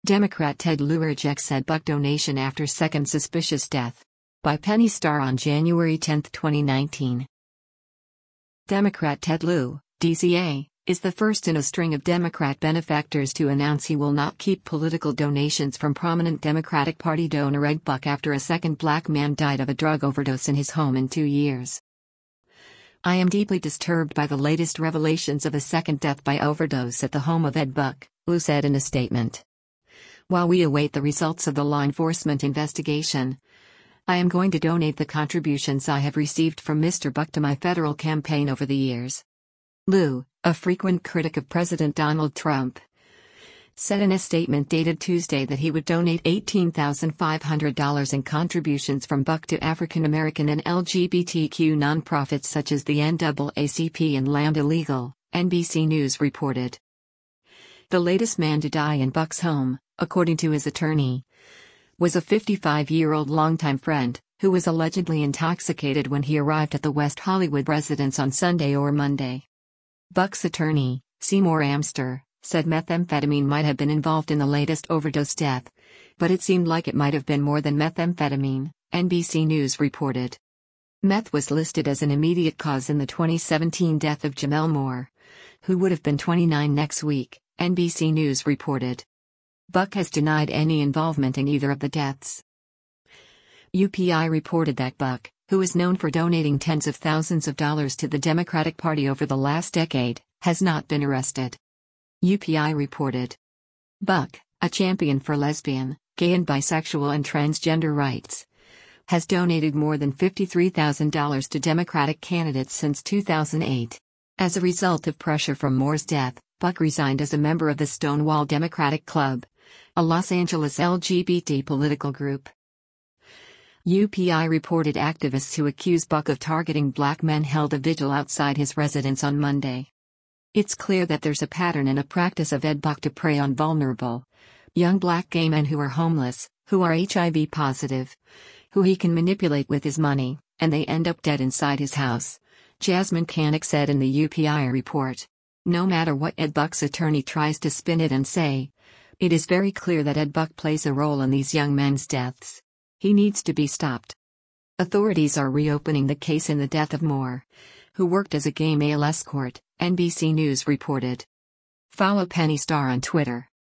Democrat Ted Lieu rejects Ed Buck donation after second suspicious death. By Penny Starr on January 10, 2019. Democrat Ted Lieu, DCA, is the first in a string of Democrat benefactors to announce he will not keep political donations from prominent Democratic Party donor Ed Buck after a second black man died of a drug overdose in his home in 2 years. "I am deeply disturbed by the latest revelations of a second death by overdose at the home of Ed Buck," Lieu said in a statement. "While we await the results of the law enforcement investigation, I am going to donate the contributions I have received from Mr. Buck to my federal campaign over the years." Lieu, a frequent critic of President Donald Trump, said in a statement dated Tuesday that he would donate $18,500 in contributions from Buck to African American and LGBTQ nonprofits such as the NAACP and Lambda Legal, NBC News reported. The latest man to die in Buck's home, according to his attorney, was a 55-year-old longtime friend, who was allegedly intoxicated when he arrived at the West Hollywood residence on Sunday or Monday. Buck's attorney, Seymour Amster, said methamphetamine might have been involved in the latest overdose death, but it seemed like it might have been more than methamphetamine, NBC News reported. Meth was listed as an immediate cause in the 2017 death of Jamel Moore, who would have been 29 next week, NBC News reported. Buck has denied any involvement in either of the deaths. UPI reported that Buck, who is known for donating tens of thousands of dollars to the Democratic Party over the last decade, has not been arrested. UPI reported. Buck, a champion for lesbian, gay and bisexual and transgender rights, has donated more than $53,000 to Democratic candidates since 2008. As a result of pressure from Moore's death, Buck resigned as a member of the Stonewall Democratic Club, a Los Angeles LGBT political group. UPI reported activists who accuse Buck of targeting black men held a vigil outside his residence on Monday. "It's clear that there's a pattern and a practice of Ed Buck to prey on vulnerable, young black gay men who are homeless, who are HIV positive, who he can manipulate with his money, and they end up dead inside his house," Jasmine Canick said in the UPI report. No matter what Ed Buck's attorney tries to spin it and say, it is very clear that Ed Buck plays a role in these young men's deaths. He needs to be stopped. Authorities are reopening the case in the death of Moore, who worked as a gay male escort, NBC News reported. Follow Penny Starr on Twitter.